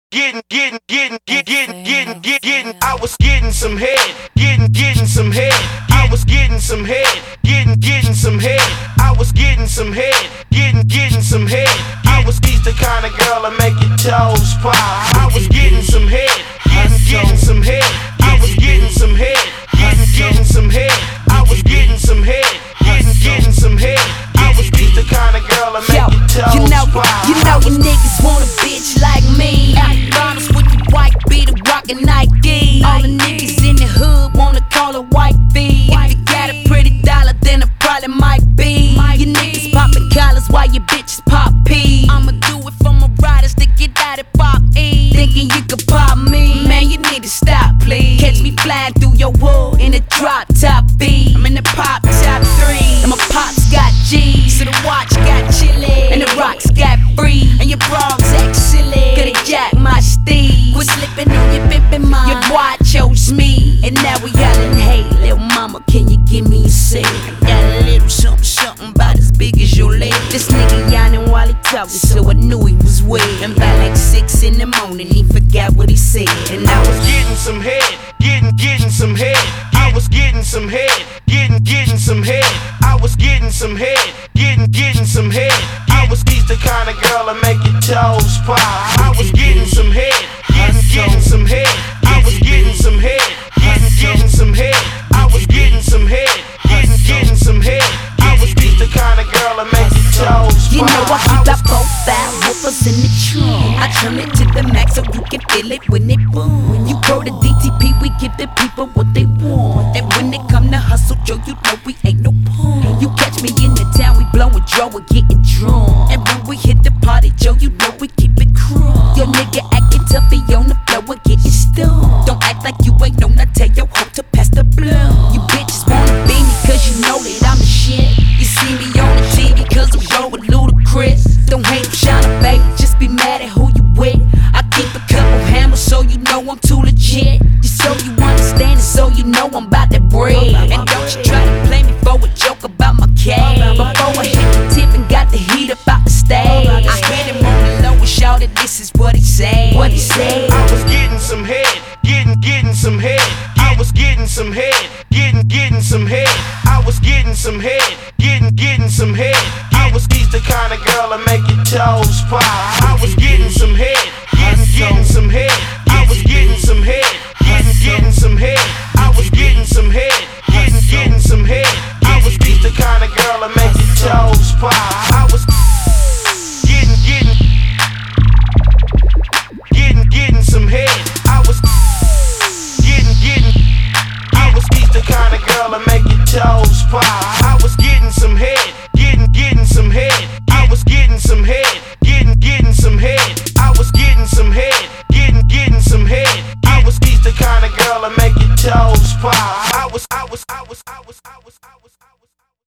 I was getting some head, getting some head. I was getting some head, getting some head. I was getting some head, getting some head. I was the kind of girl that make your toes pop. I was getting some head, getting some head. I was getting some head, getting some head. I was getting some head, getting some head. I was the kind of girl that make your toes pop. You know you niggas want a bitch like me. McDonald's with the white beater rockin' Nike. All the niggas in the hood wanna call her white V. If you got a pretty dollar, then it probably might be. You niggas poppin' collars while your bitches pop P. I'ma do it for my riders to get out of pop E. Thinking you could pop me, man, you need to stop, please. Catch me flying through your wood in a drop top B. I'm in the pop top 3, and my pops got G's. So the watch got chili, and the rocks got free. And your bras act silly, coulda jack my steez. Quit slipping on your pimpin' mind, your boy chose me. And now we yellin', hey, little mama, can you give me a sip? I got a little something about as big as your leg. This nigga yawning while he talkin', so I knew he was weird. And by like 6 in the morning, he forgot what he said. And I was getting some head, getting some head. I was getting some head, getting some head. I was getting some head, getting some head. I was the kind of girl that make your toes pop. I was getting some head, getting some head. I was getting some head, getting some head. I was getting some head, getting some head. I was the kind of girl that make your toes pop. You know I keep that profile, woofers in the trunk. I turn it to the max so you can feel it when it boom. You go to DTP, we give the people what they want. And when they come to hustle, Joe, you know we ain't no punk. You catch me in the town, we blowin' Joe, we getting drunk. And when we hit the party, Joe, you know we keep it crunk. Your nigga acting tough, he on the floor and getting stoned. Don't act like you ain't known, I tell your hoe to pass the blunt. You bitches wanna be me cause you know that I'm the shit. You see me on the TV cause I'm growing ludicrous. Don't hate them shining, baby, just be mad at who you with. I keep a couple hammers so you know I'm too legit. Just so you understand it, so you know I'm about that bread. And don't you try to play me for a joke about my cash. Before I hit the tip and got the heat up out the stage, I hit him on the low and shouted, this is what he said. What he said. I was getting some head, getting some head. I was getting some head, getting some head. I was getting some head, getting some head. I was the kind of girl that make your toes pop. I was getting some head, getting some head. I was getting some head, getting some head. I was getting some head, getting some head. I was the kind of girl that make your toes pop. I was getting some head. I was getting. I was the kind of girl that make your toes pop.